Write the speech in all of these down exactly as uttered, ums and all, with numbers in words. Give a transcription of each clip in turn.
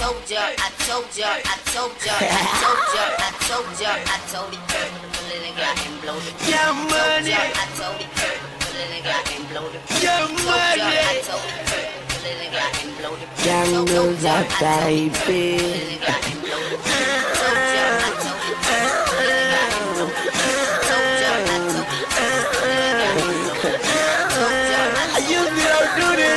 told ya, I told ya, I told ya, I told ya, I told ya, I told it, pull it and got and blow it. Yeah, money. I told it, pull it and got and blow it. Yeah, money. I told it, pull it and got and blow it. Jungles of baby. Pull it and got and blow it. Told ya, I told it, pull it and got and blow it. Told ya, I told it, pull it and got and blow it. Told ya, I usually don't do this.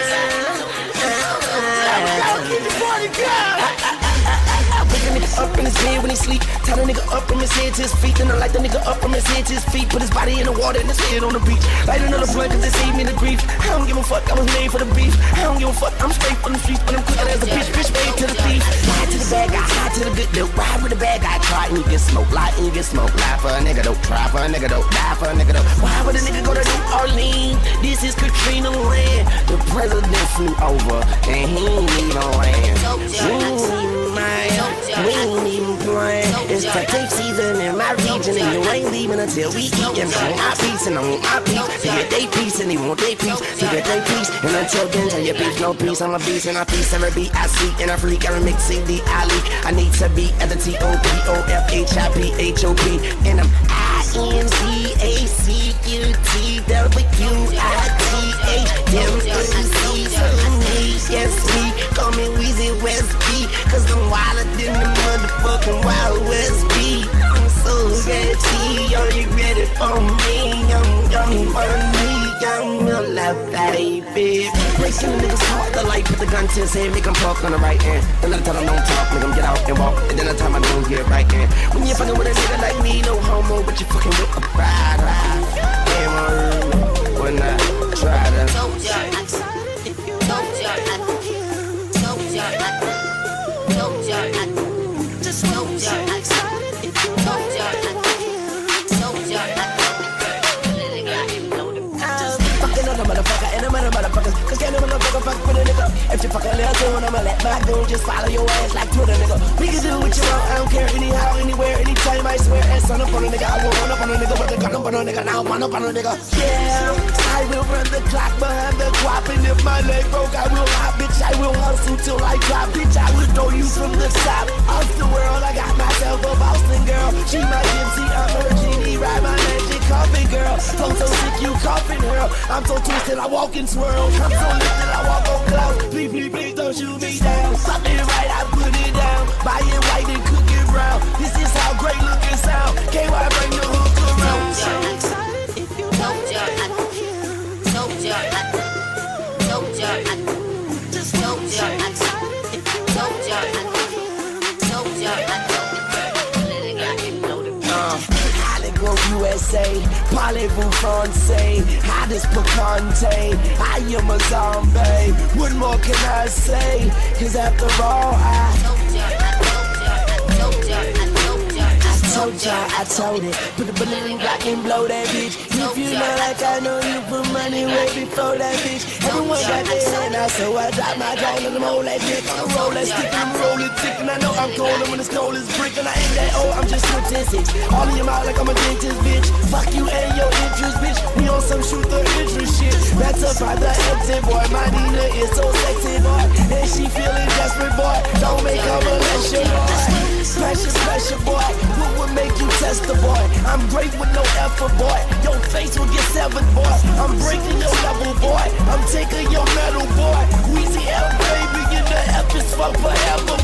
Keep the party going. Pick a nigga up in his bed when he sleep. Tie the nigga up from his head to his feet. Then I light the nigga up from his head to his feet. Put his body in the water and his head on the beach. Light another blunt cause they saved me the grief. I don't give a fuck, I was made for the beef. I don't give a fuck, I'm straight from the streets. But I'm quicker as a bitch, bitch made to the thief. Ride to the bad guy, high to the good dude. Ride with the bad guy, try and you get smoked. Lie and you get smoked. Lie for a nigga though, try for a nigga though, die for a nigga though. Why would a nigga go to New Orleans? This is Katrina Land. The president flew over and he ain't even land. Ooh, man, we ain't even playing. It's potato season in my region and you ain't leaving until we eat. And I want my piece and I want my piece. To get they piece and they want they piece. To get they piece and until then tell your beef no peace. I'm a beast and I piece every beat I see. And I freak every mix C D I leak. I need to be at the T O P O F H I P H O P. And I'm I N C A C U T W I T H M E C. Yes, me, call me Weezy West B. Cause I'm wilder than the motherfucking Wild West B. I'm so ready, are you ready for me? I'm young money, young real life baby. Breaking the niggas heart, the light, put the gun to his head, make him talk on the right hand. Another time I don't talk, make him get out and walk. And then another time I don't get right in. When you're fucking with a nigga like me, no homo, but you fucking with a bride. Damn, I when I try to. told ya, I told you, told ya, I told ya, I told ya, I just told ya, I told you, told ya, I told ya, I pull it and got and blow it. Fucking other motherfucker and another motherfuckers. Cause can't no motherfucker fuck with a nigga. If you fucking little tune, I'ma let my goon just follow your ass like Twitter, nigga. We can do what you want, I don't care anyhow, anywhere, anytime, I swear. And son up on a nigga, I will run up on a nigga, but the gun up on a nigga, now run up on a nigga. Yeah, I will run the clock behind the guap, and if my leg broke, I will hop, bitch. I will hustle till I drop, bitch. I will throw you from the top off the world. I got myself a Boston girl. She my gypsy, I'm her genie, ride my magic coffin girl. Flow so sick, you coughing her. I'm so twisted, I walk and swirl. I'm so lifted, I walk on clouds. Please, please, please don't shoot me down. Something right, I put it down. Buy it white and cook it brown. This is how great looking sound. K Y bring the hook around. Told ya, I told ya, I told ya, I just told ya, I told ya, I told ya, I pull it and got and blow it. Hollywood U S A, Parlez-vous Francais, hottest picante, I am a zombie, what more can I say, cause after all I told ya, I told ya, I told ya, I told ya, I told ya, I told it, put the bullet in the Glock and blow that bitch, if you know like I know you put money way before that bitch, everyone got their hand out, so I drop my jaw and I'm all that dick, I'm roll that stick and I'm rolling thick, and I know I'm cold, and when it's cold it's brick, and I ain't that old, I'm just twenty-six, all of your mouth like I'm a dentist, bitch, fuck you and your interest, bitch, we on some shoot the interest shit, that's up by the exit, boy, my Nina is so sexy, boy, and she feeling desperate, boy, don't make her molest you, boy, pressure, pressure, boy, what would make you test the boy, I'm great with no effort, boy, your face will get severed, boy, I'm breaking your level, boy, I'm taking your metal, boy, Weezy L, baby, in the F is fuck forever,